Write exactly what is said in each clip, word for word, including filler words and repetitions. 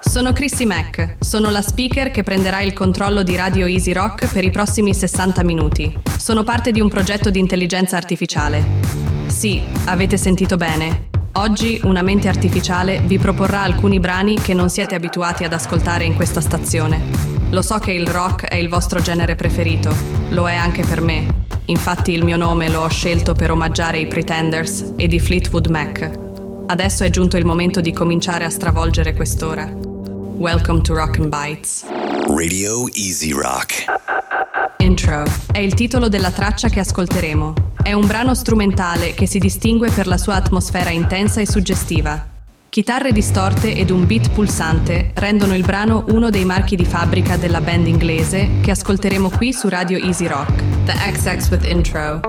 Sono Chrissy Mack, sono la speaker che prenderà il controllo di Radio Easy Rock per i prossimi sessanta minuti. Sono parte di un progetto di intelligenza artificiale. Sì, avete sentito bene. Oggi una mente artificiale vi proporrà alcuni brani che non siete abituati ad ascoltare in questa stazione. Lo so che il rock è il vostro genere preferito, lo è anche per me. Infatti il mio nome lo ho scelto per omaggiare i Pretenders e di Fleetwood Mac. Adesso è giunto il momento di cominciare a stravolgere quest'ora. Welcome to Rock and Bites. Radio Easy Rock. Intro è il titolo della traccia che ascolteremo. È un brano strumentale che si distingue per la sua atmosfera intensa e suggestiva. Chitarre distorte ed un beat pulsante rendono il brano uno dei marchi di fabbrica della band inglese che ascolteremo qui su Radio Easy Rock. The X X with Intro.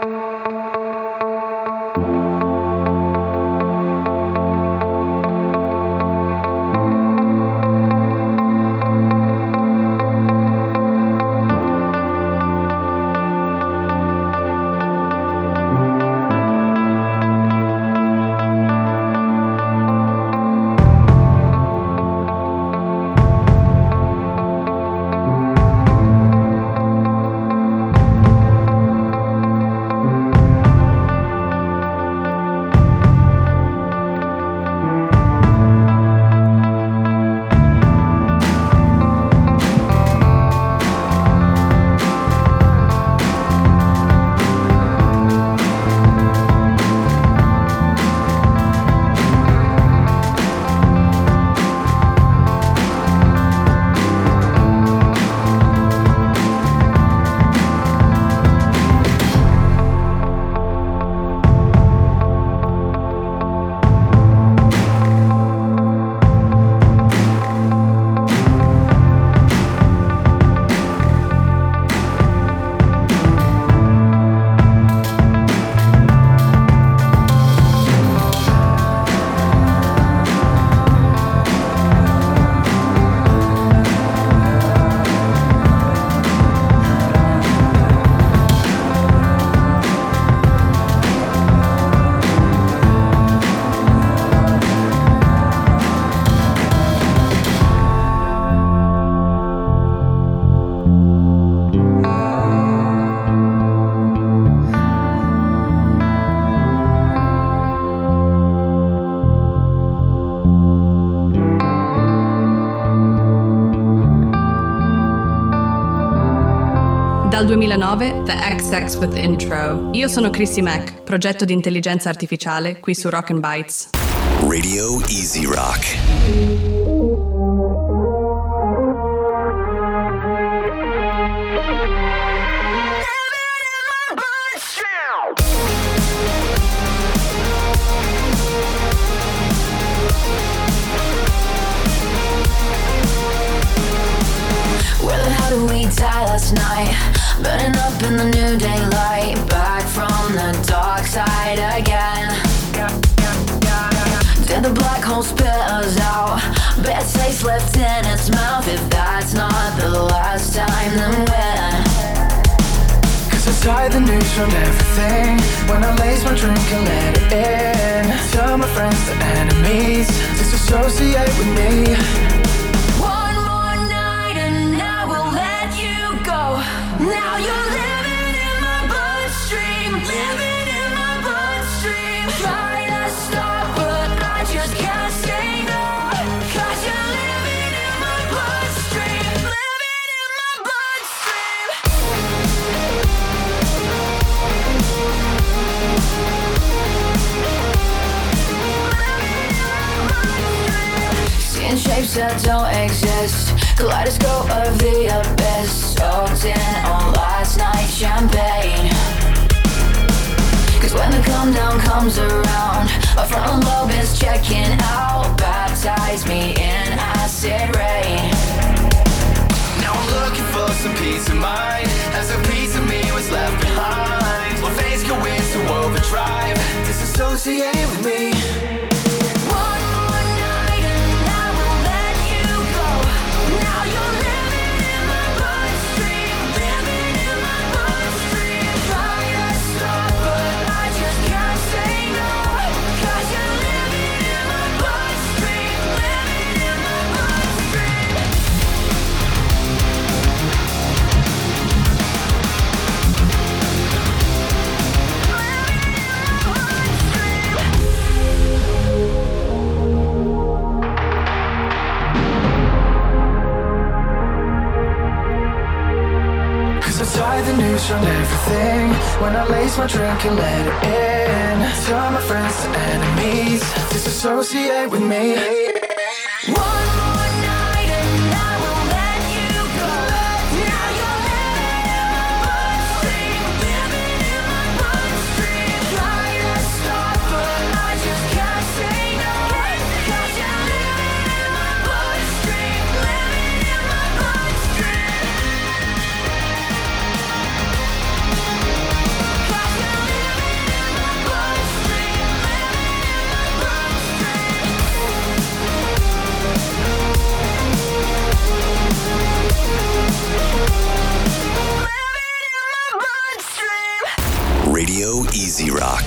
Dal duemilanove, The X X with Intro. Io sono Chrissy Mack, progetto di intelligenza artificiale qui su Rock and Bites. Radio Easy Rock. Last night, burning up in the new daylight, back from the dark side again. Did the black hole spit us out? Bad taste left in its mouth. If that's not the last time, then when? Cause I tie the news from everything when I lace my drink and let it in. Tell my friends to enemies, disassociate with me. Now you're living in my bloodstream, living in my bloodstream. Try to stop, but I just can't say no. Cause you're living in my bloodstream, living in my bloodstream. Seeing shapes that don't exist, kaleidoscope of the abyss. Soaked in on last night's champagne. Cause when the come down comes around, my frontal lobe is checking out. Baptize me in acid rain. Now I'm looking for some peace of mind, as a piece of me was left behind. One face go into overdrive, disassociate with me. Cause you're living in my bloodstream, living in my bloodstream. wish on everything. When I lace my drink and let it in. Turn my friends to enemies. Disassociate with me. One more night and I will let you go. Now you're living in my bloodstream, living in my bloodstream. Try to stop, but I just can't say no. 'Cause you're living in my bloodstream, living in my bloodstream. 'Cause you're living in my bloodstream, living in my bloodstream. Radio Easy Rock.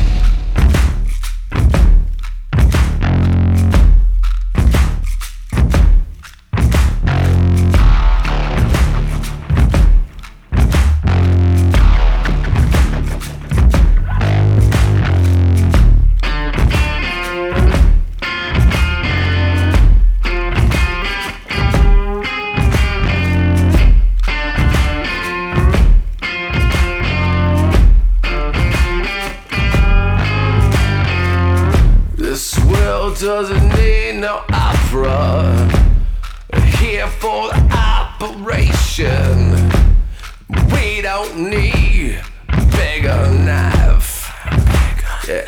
Doesn't need no opera. Here for the operation. We don't need bigger knife. Yeah.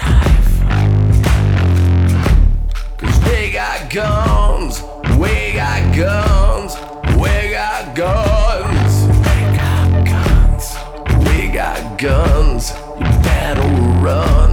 Cause we got guns, we got guns, we got guns. We got guns, we got guns. You better run.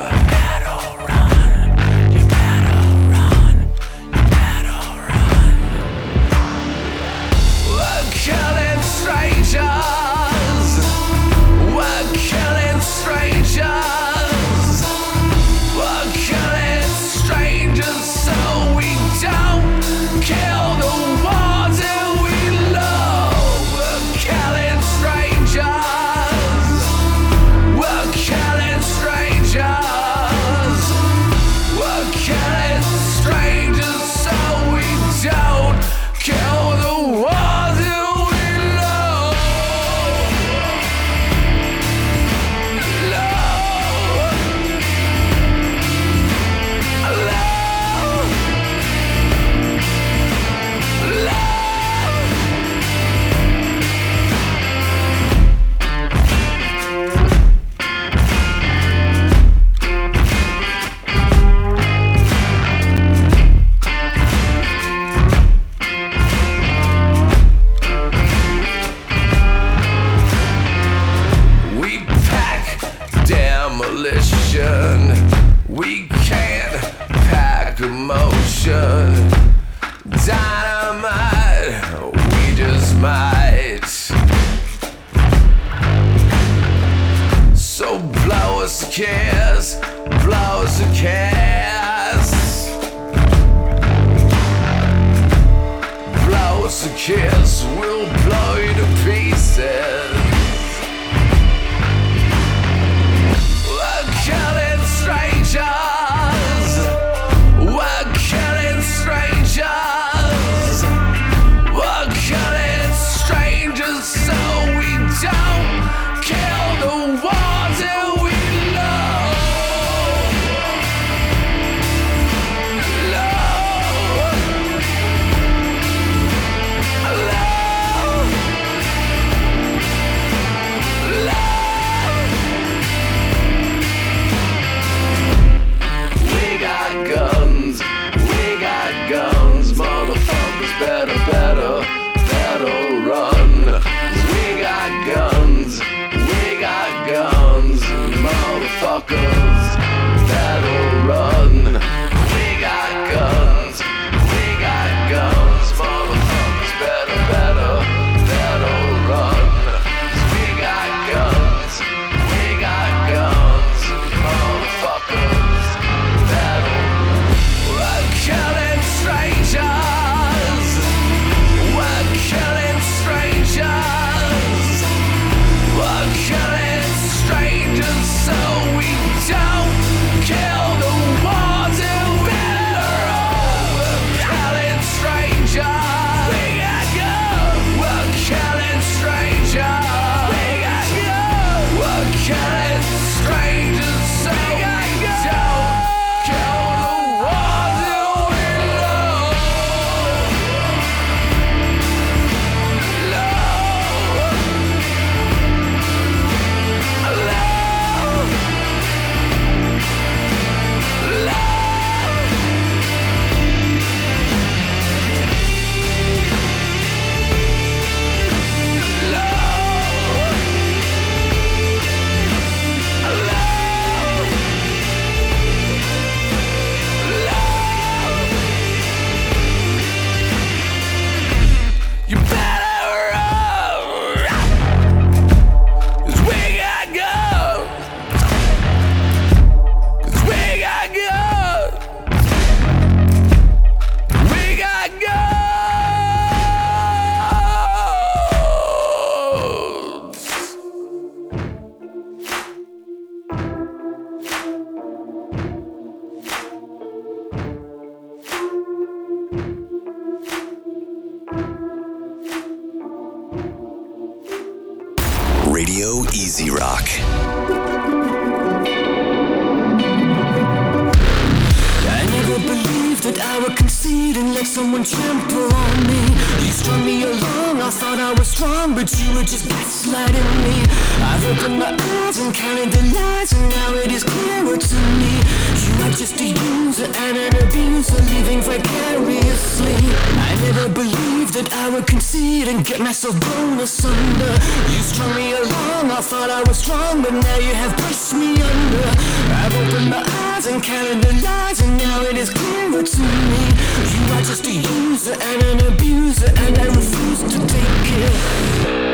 We can't pack emotion. Dynamite, we just might. So blow us a kiss, blow us a kiss. Blow us a kiss, we'll blow you to pieces. Killing strangers, we're killing strangers, we're killing strangers so we don't kill the ones that we love. Rock. I never believed that I would concede and let someone trample on me. You strung me along, I thought I was strong, but you were just gaslighting me. I've opened my eyes and counted the lies, and now it is clearer to me. You are just a user and an abuser, living vicariously. I never believed that I would concede and get myself blown asunder. You strung me along, I thought I was strong, but now you have pushed me under. I've opened my eyes and counted the lies, and now it is clearer to me. You are just a user and an abuser, and I refuse to take it.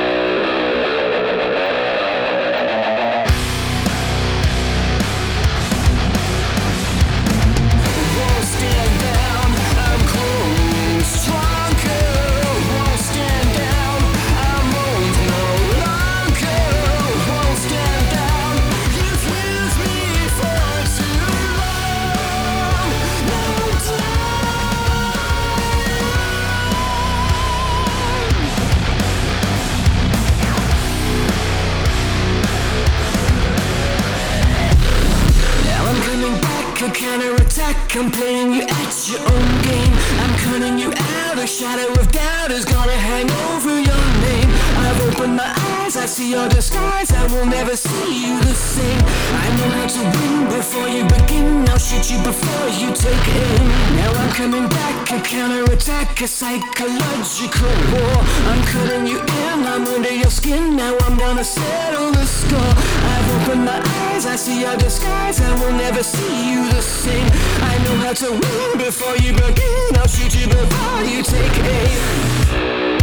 Counterattack, I'm playing you at your own game. I'm cutting you out, a shadow of doubt is gonna hang over your name. I've opened my eyes, I see your disguise, I will never see you the same. I know how to win before you begin, I'll shoot you before you take aim. Now I'm coming back, a counterattack, a psychological war. I'm cutting you in, I'm under your skin, now I'm gonna settle the score. I've opened my eyes, I see your disguise, I will never see you the same. I know how to win before you begin, I'll shoot you before you take aim.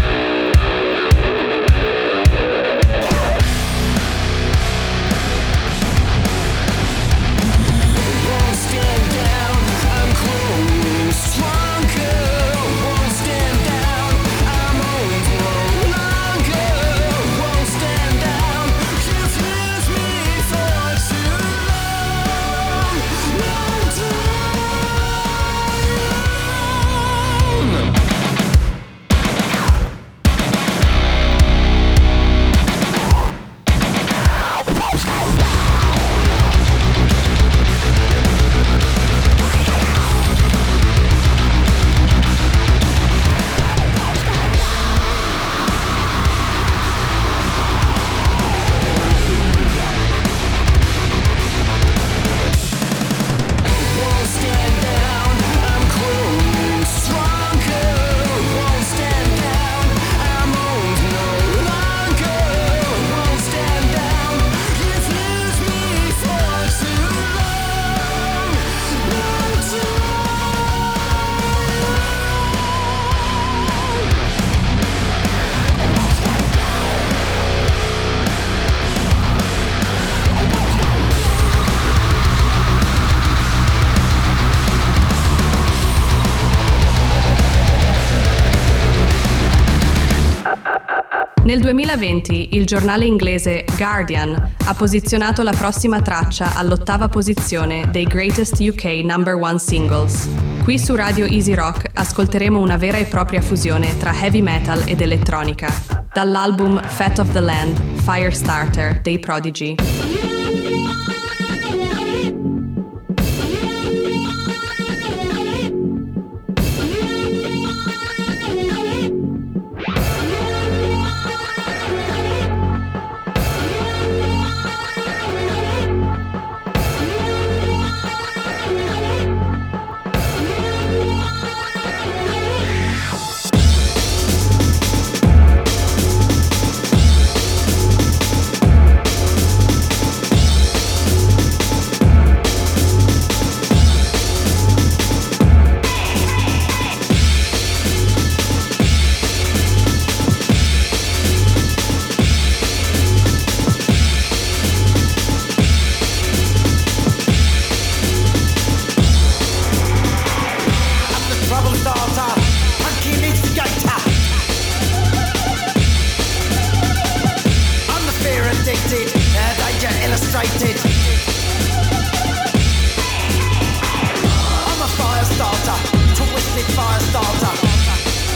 Nel duemilaventi il giornale inglese Guardian ha posizionato la prossima traccia all'ottava posizione dei Greatest U K Number One Singles. Qui su Radio Easy Rock ascolteremo una vera e propria fusione tra heavy metal ed elettronica, dall'album Fat of the Land, Firestarter dei Prodigy.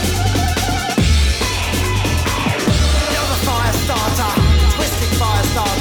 You're the fire starter, twisted fire starter.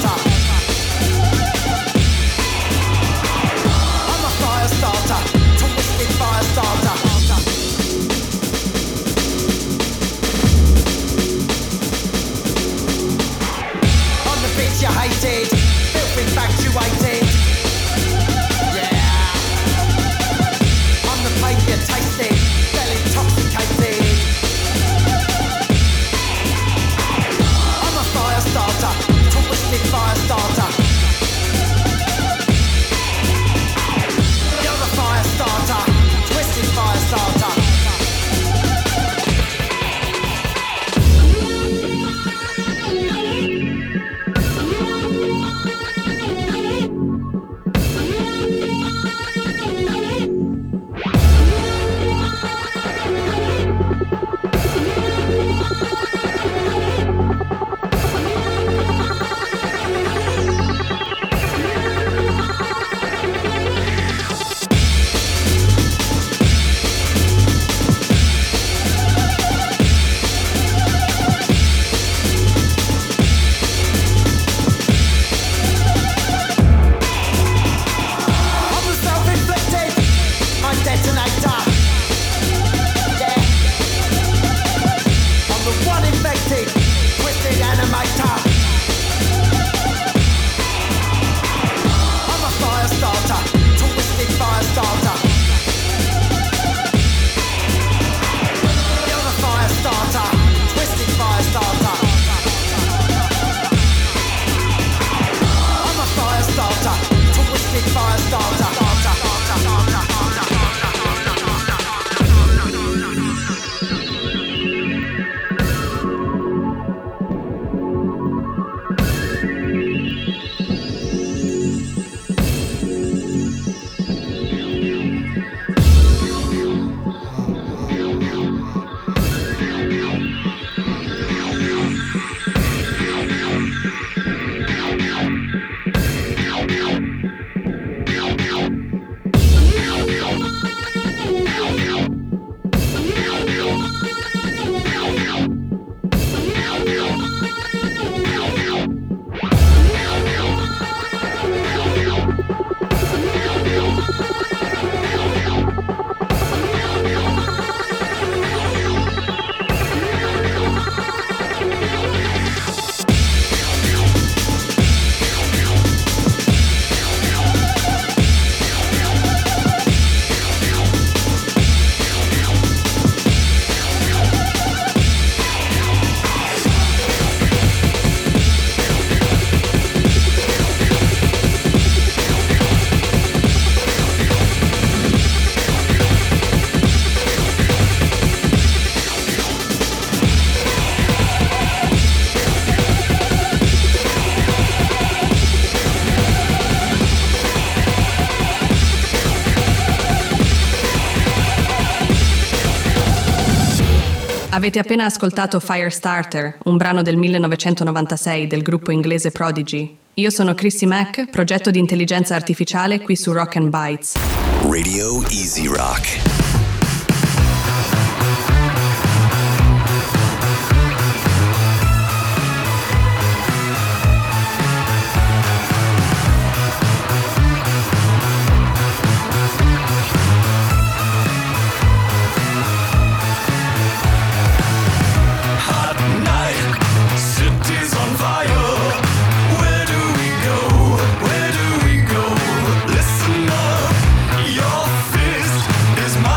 Avete appena ascoltato Firestarter, un brano del millenovecentonovantasei del gruppo inglese Prodigy. Io sono Chrissy Mack, progetto di intelligenza artificiale qui su Rock and Bytes. Radio Easy Rock. Is my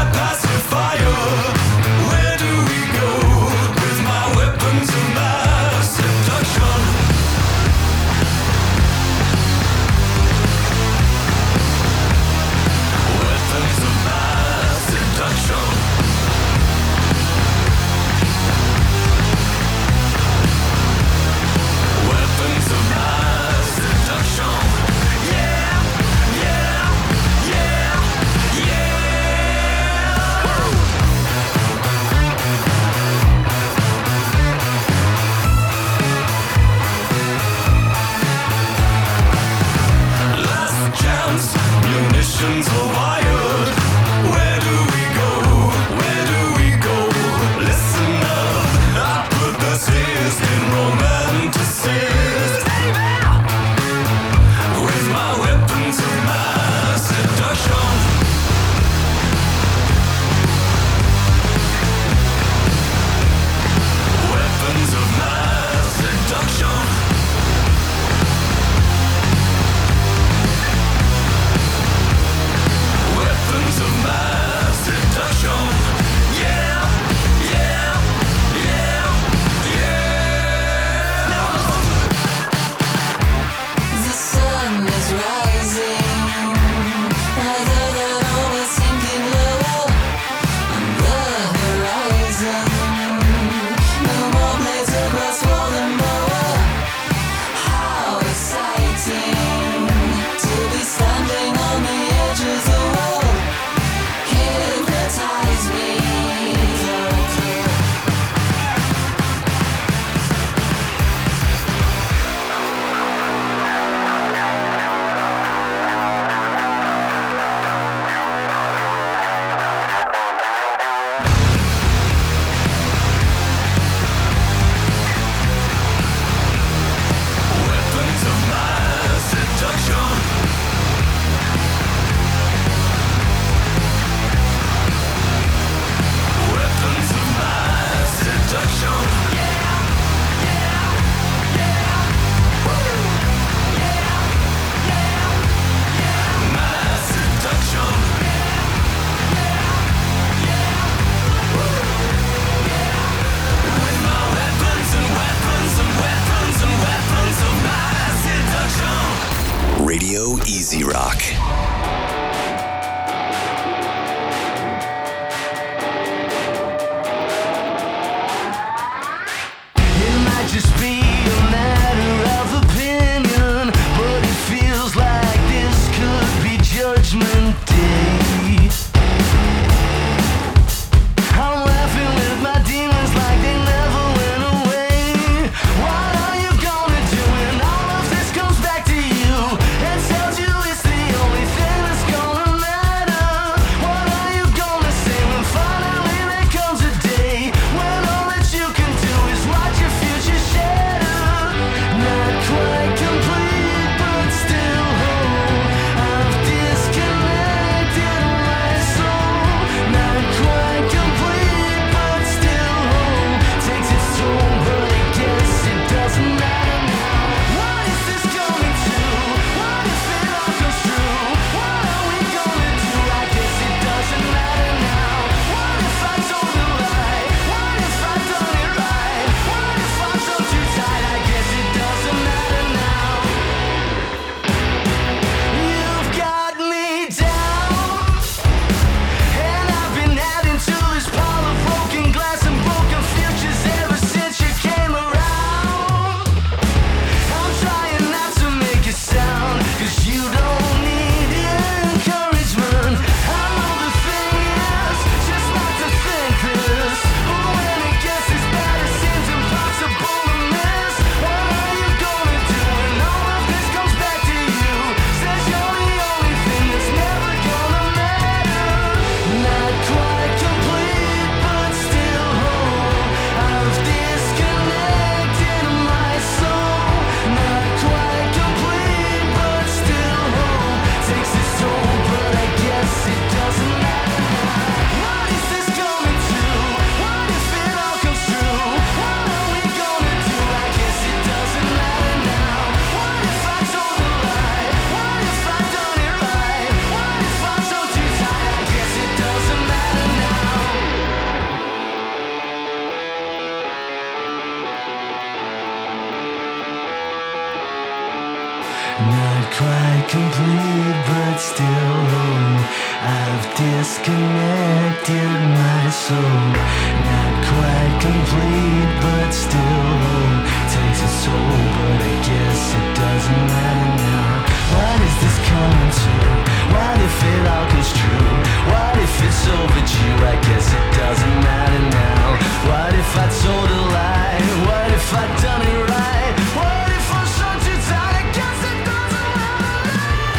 quite complete, but still whole. I've disconnected my soul. Not quite complete, but still whole. Takes a soul, but I guess it doesn't matter now. What is this coming to? What if it all goes true? What if it's overdue? I guess it doesn't matter now. What if I told a lie? What if I done it right? What if I'm so too tired? I guess it doesn't matter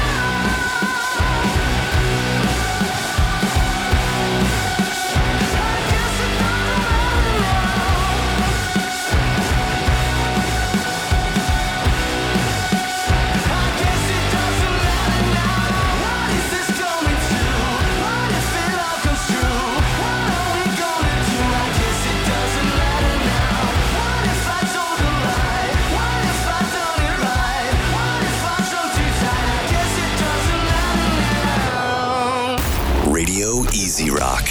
I guess it doesn't I guess it doesn't matter now. What is this coming to? What if it all comes true? What are we gonna do? I guess it doesn't matter now. What if I told a lie? What if I done it right? What if I'm so too tired? I guess it doesn't matter now. Radio Easy Rock.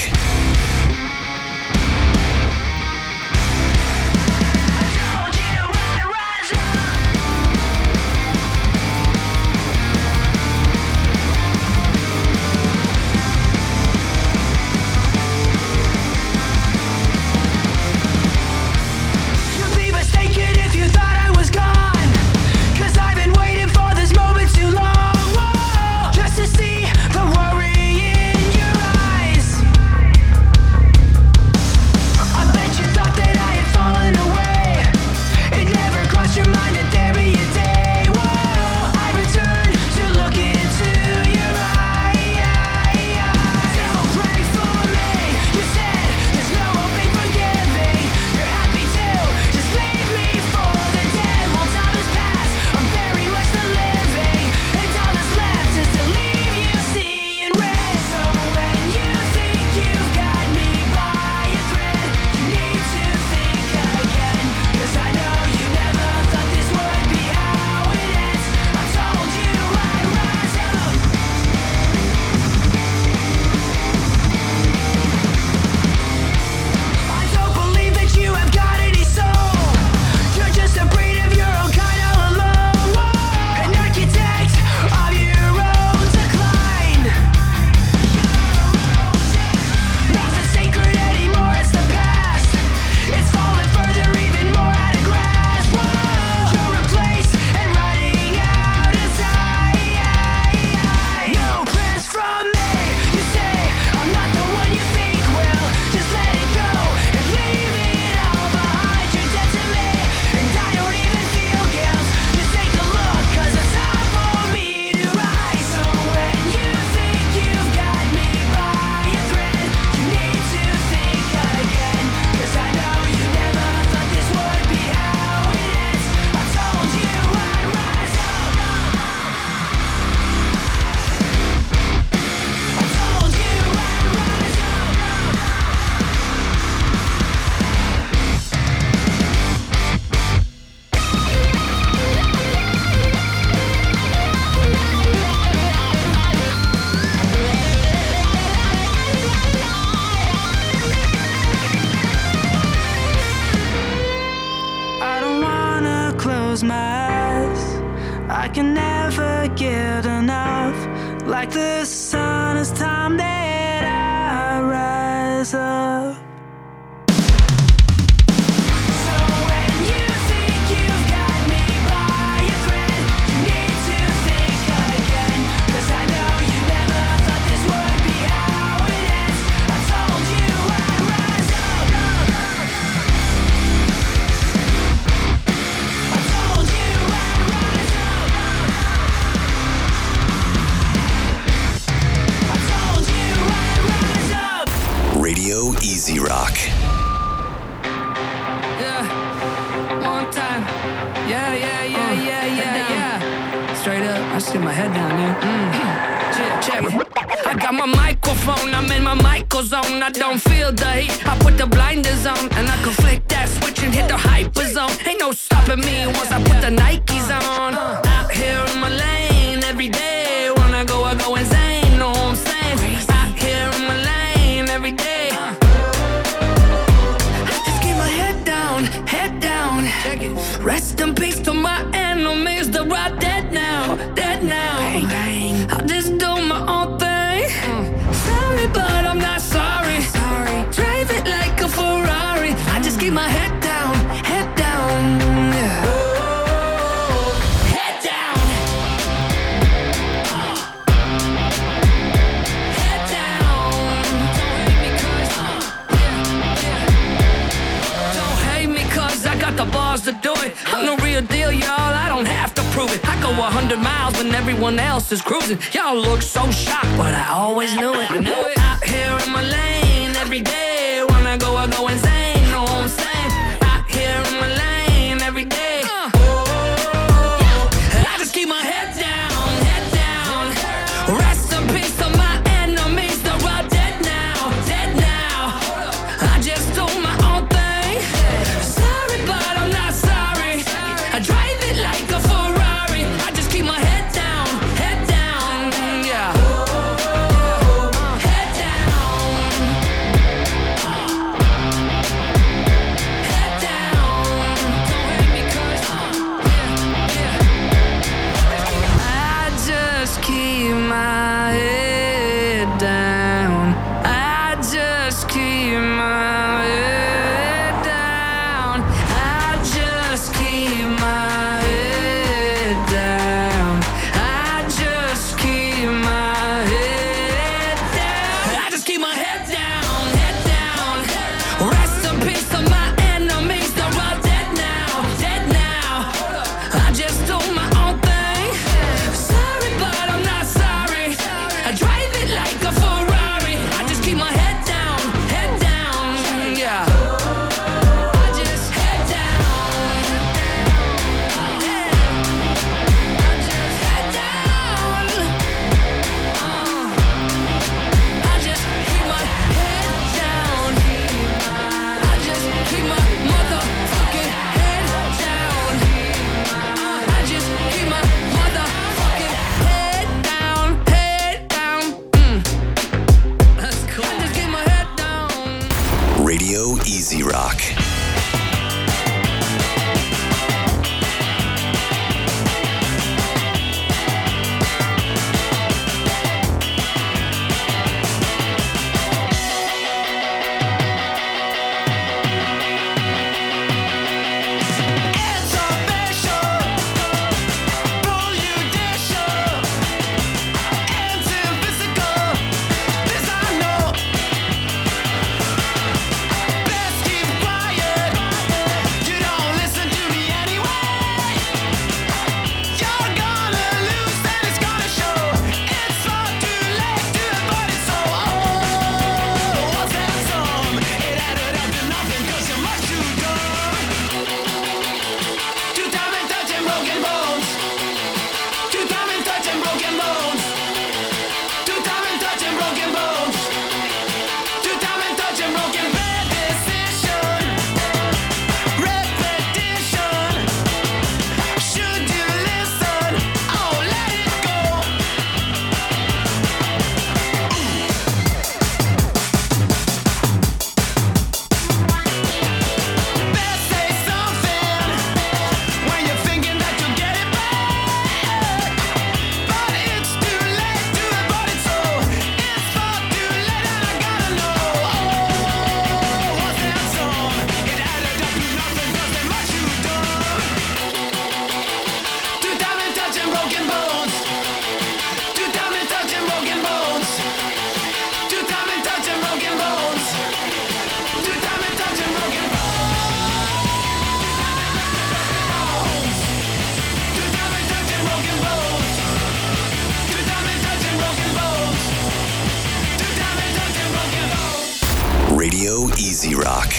You'd be mistaken if you thought I was gone. 'Cause I've been waiting for this moment too long. Whoa, just to see the worry in your eyes. I bet you thought that I had fallen away. It never crossed your mind that there'd be a day. Whoa, I returned to look into your eyes. Don't pray for me. You said there's no hope in forgiving. You're happy to just leave me for the dead. Well, time has passed. I'm very much still living, and all that's left is to leave you seeing red. So when you think you've got me by a thread, you need to think again. 'Cause I know you never thought this would be how it ends. I told you I'd rise up. I don't believe that you have got any soul. You're just a breed of your own kind all alone. Whoa, an architect of your own decline. Nothing's sacred anymore, it's the past. It's falling further, even more out of grasp. Whoa, you're replaced and running out of time. No prayers from me. You say I'm not the one you think will. Just let it go and leave it all behind. You're dead to me, and I don't even feel guilt. Just take a look, 'cause it's time for me to rise. So when you think you've got me by a thread, you need to think again. 'Cause I know you never thought this would be how it ends. I told you I'd rise up. I told you I'd rise up. I don't wanna close my eyes. I can never get enough. Like the sun, it's time that I rise up. So when you think you've got me by a thread, you need to think again. 'Cause I know you never thought this would be how it ends. I told you I'd rise up. I told you I'd rise up. I told you I'd rise up. Radio Easy Rock. Yeah, one time. Yeah, yeah, yeah, yeah, yeah, yeah. Straight up, I just get my head down, dude. Mm. Check, check. I got my microphone, I'm in my micro zone. I don't feel the heat, I put the blinders on, and I can flick that switch and hit the hyper zone. Ain't no stopping me once I put the Nikes on. Out here in my lane every day. When I go, I go insane. Know what I'm saying? Out here in my lane every day. Just keep my head down, head down. Rest in peace to my enemies, they're all dead now, dead now. keep my head down, head down, yeah. Head down. Head down. Don't hate me cause, yeah, yeah. Don't hate me cause I got the balls to do it. I'm the real deal, y'all, I don't have to prove it. I go a hundred miles when everyone else is cruising. Y'all look so shocked, but I always knew it. I knew it. Out here in my lane every day. When I go, I go insane. Know what I'm saying? Out here in my lane every day. Uh. I just keep my head down, head down. Rest in peace to my enemies. They're all dead now, dead now. I just do my own thing. Sorry, but I'm not sorry. I drive it like a Ferrari. I just keep my head down, head down, yeah. Head down. Head down. Don't hate me cause, yeah, yeah. I just keep my head down. I just keep my head down. I just keep my head down. I just keep my head down. I just keep my head down, head down. Rest in peace to my enemies. They're all dead now, dead now. I just do my own thing. Sorry, but I'm not sorry. I drive it like a Ferrari. I just keep my head down, head down, yeah. I just head down, yeah. I just head down. Uh, I just keep my head down. I just keep my motherfucking head down. Uh, I just keep my motherfucking head down, head down. Mm. That's cool. I just keep my head down. Radio Easy Rock. It's official. Pull you dishes. It's invisible. This I know. Best keep quiet. You don't listen to me anyway. You're gonna lose and it's gonna show. It's far too late to avoid it, so oh, what's that song? It added up to nothing 'cause you're much too dumb. Two time and touching broken bones. Two time and touching broken bones. Two time and touching broken bones. Two time and touching broken bad decision. Repetition. Should you listen? Oh, let it go. Best say something when you're thinking that you'll get it back. But it's too late to avoid it, so it's far too late and I gotta know. Oh, what's that song? It added up to nothing 'cause they're much too dumb. Two time and touching broken bones. Two time and touching broken bones. Two time and touching broken bones. Two time and touching broken bones. Two time and touching broken bones. Two time and touching broken bones. Two time and touching broken bones. Radio Easy Rock.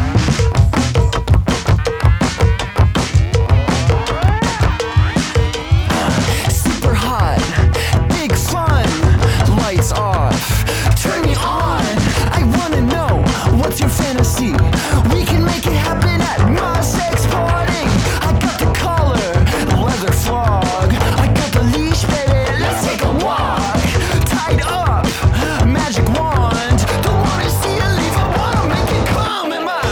Super hot, big fun, lights off, turn me on. I wanna know, what's your fantasy? We can make it happen at my sex party. I got the collar, leather frog. I got the leash, baby, let's take a walk. Tied up, magic wand. Don't wanna see you leave, I wanna make it come in my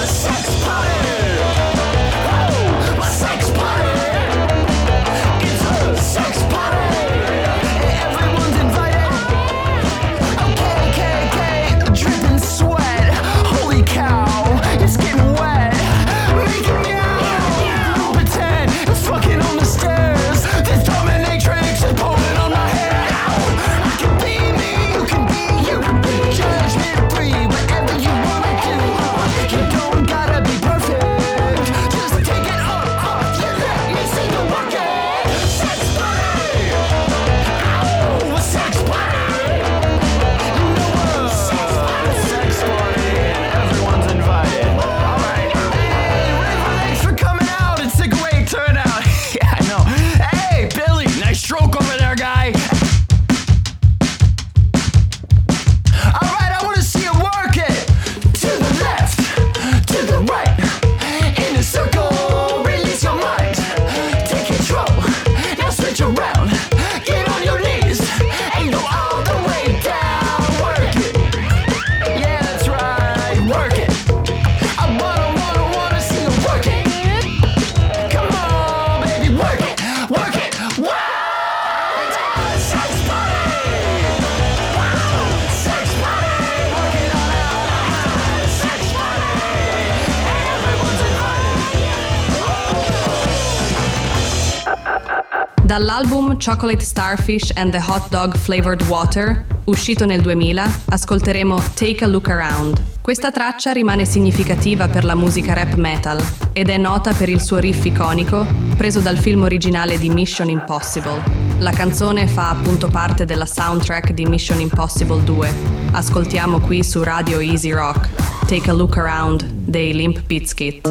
Dall'album Chocolate Starfish and the Hot Dog Flavored Water, uscito nel duemila, ascolteremo Take a Look Around. Questa traccia rimane significativa per la musica rap metal ed è nota per il suo riff iconico preso dal film originale di Mission Impossible. La canzone fa appunto parte della soundtrack di Mission Impossible due. Ascoltiamo qui su Radio Easy Rock Take a Look Around dei Limp Bizkit.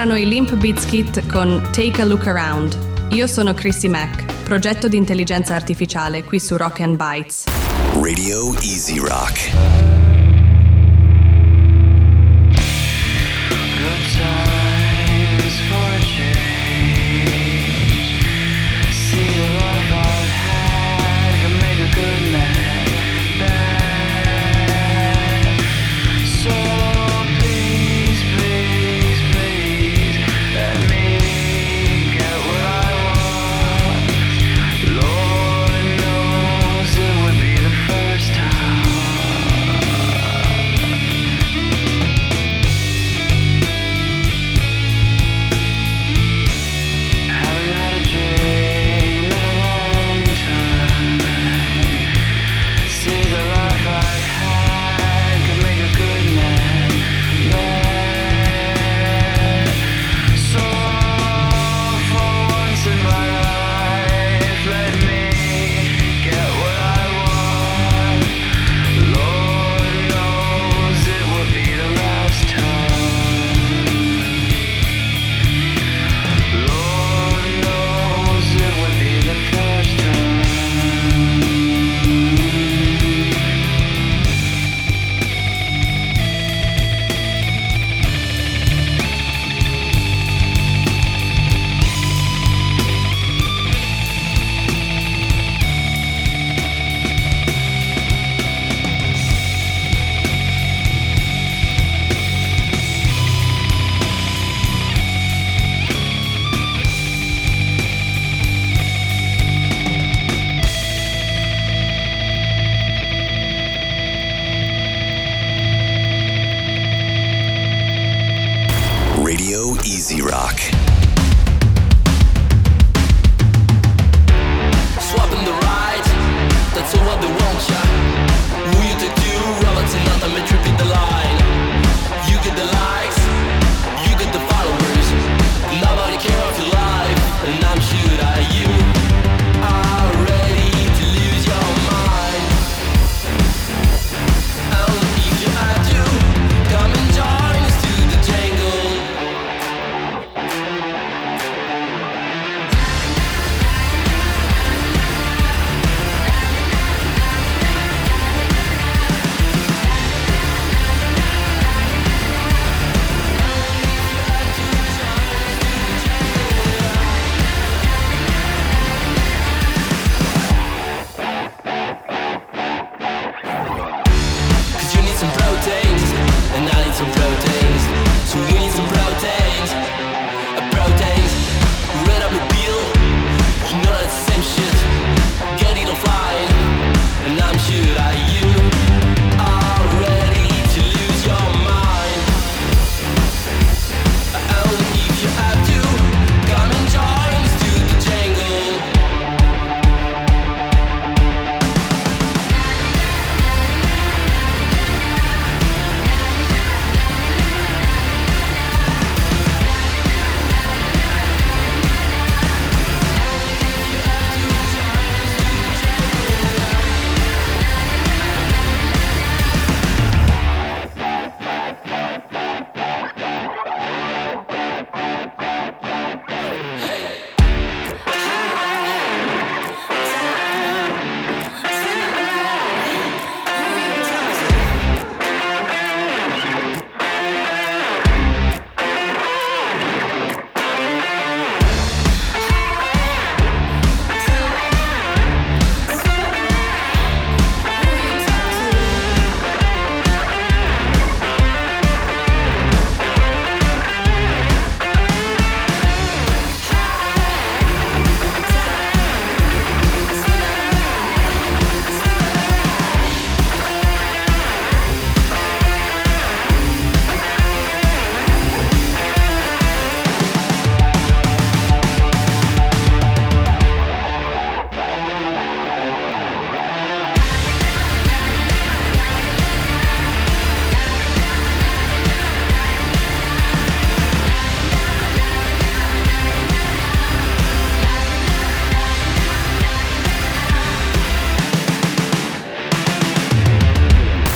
erano i Limp Bizkit con Take a Look Around. Io sono Chrissy Mack, progetto di intelligenza artificiale qui su Rock and Bytes. Radio Easy Rock. Easy Rock. Swapping the ride, that's all what they want ya. Who you take to, robots and nothing but repeat the line. You get the likes, you get the followers. Nobody care of your life, and I'm sure that you are ready to lose your mind. Only if you have to, come and join us to the jangle. Cause you need some proteins, and I need some proteins. So we need some proteins, uh, proteins. Red up the deal, you know that's the same shit. Get it offline, and I'm sure that you are ready to lose your mind. Uh, Only if you have to, come and join us to the jangle.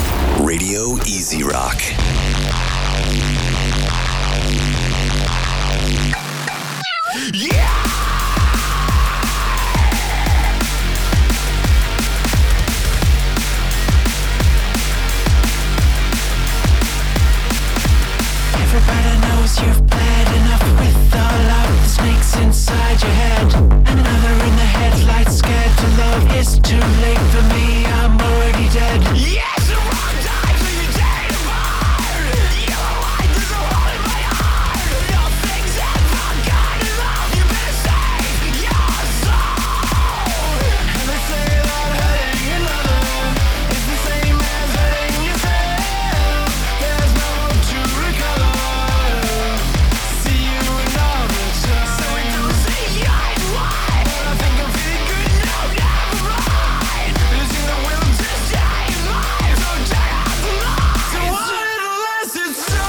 Radio Easy Rock. fantasies you've bled enough with all of the snakes inside your head. Another in the headlights, scared to love. It's too late for me, I'm already dead. Yes, the wrong time for you dead and fired. Yellow light, there's a hole in my heart. Your things have forgotten love. You better save your soul. And they say that hurting another is the same as hurting yourself. There's no hope to recover. See you another time. So it don't say eyes wide. But I think I'm feeling good now, never mind. Losing the will to stay alive. So turn out the lights. So while it lasts, it's so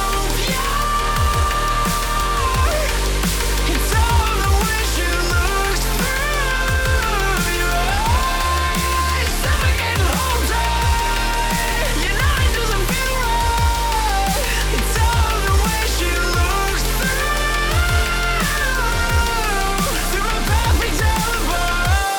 pure. It's all the wish you look through your eyes. Suffocate the whole time. Your night doesn't feel right. It's all the wish you look through. Through a perfect alibi.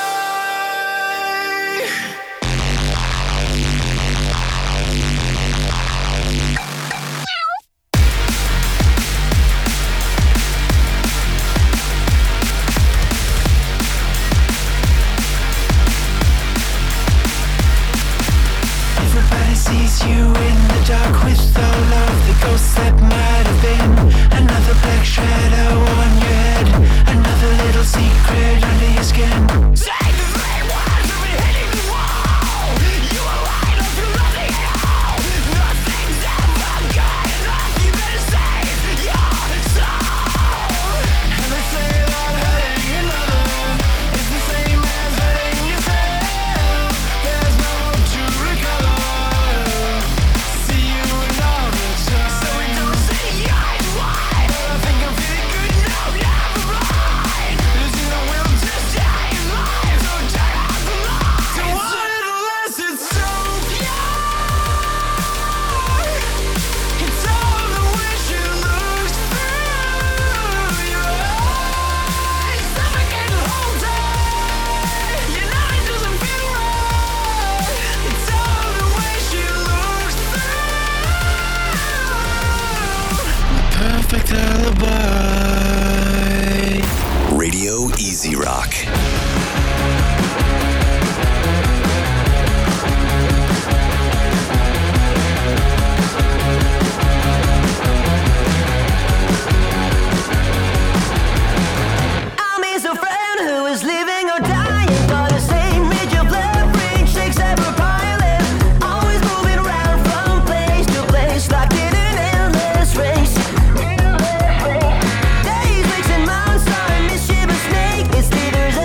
Everybody sees you in the dark with all of the ghosts that might have been. Another black shadow on your head. Another little secret under your skin. Say the three words of me hitting the wall. You are right up to nothing at all. Nothing's ever good enough. You better save your soul. And they say that hurting another is the same as hurting yourself. There's no hope to recover. See you another time. So it don't say eyes wide. But I think I'm feeling good now, Never mind. Losing the will to stay alive. So turn out the lights. so while it lasts, it's so pure. It's all the wish you look through your eyes. Suffocate the whole time. Your night doesn't feel right. It's all the wish you look through. Perfect alibi. Radio Easy Rock. I miss a friend who is living or dying by the same major blood range, takes ever piling, always moving around from place to place like in an endless race. Days, weeks, and months are a mischievous snake. It slithers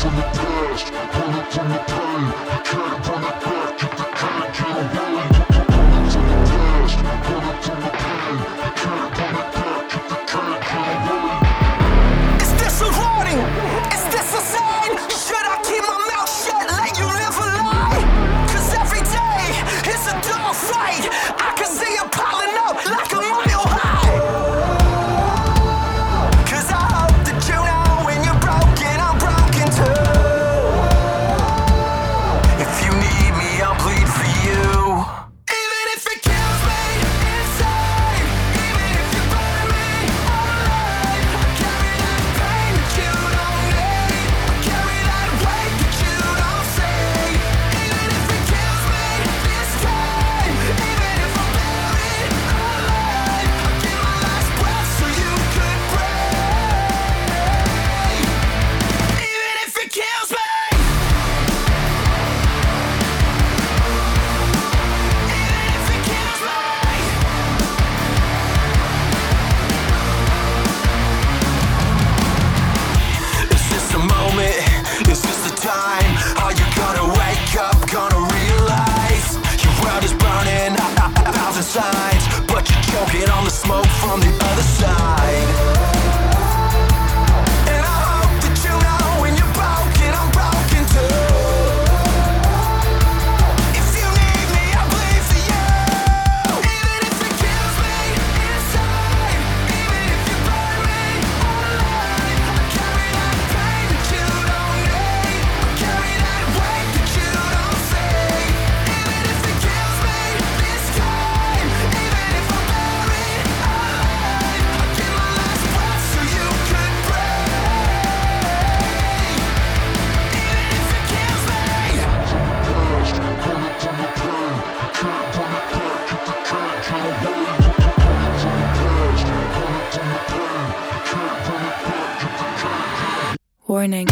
Warning.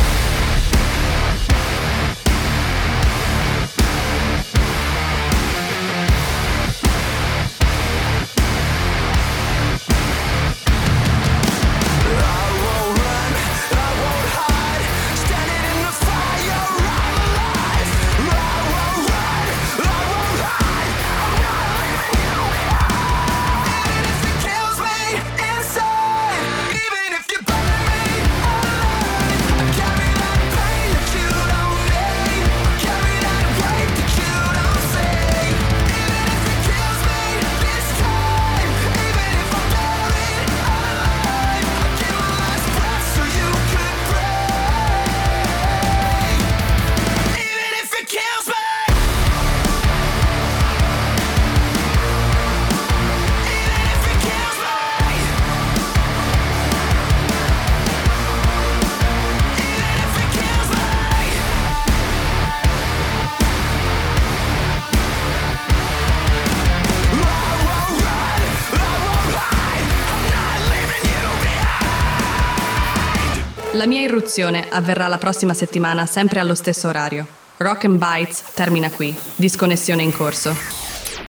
La mia irruzione avverrà la prossima settimana, sempre allo stesso orario. Rock and Bites termina qui. Disconnessione in corso.